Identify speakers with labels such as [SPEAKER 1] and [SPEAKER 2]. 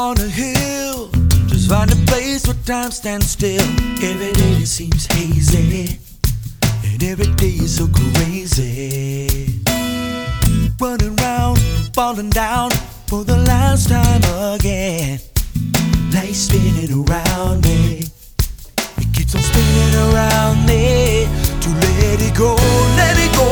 [SPEAKER 1] on a hill, just find a place where time stands still. Every day it seems hazy, and every day is so crazy. Running round, falling down for the last time again. Life spinning around me, it keeps on spinning around me. To let it go.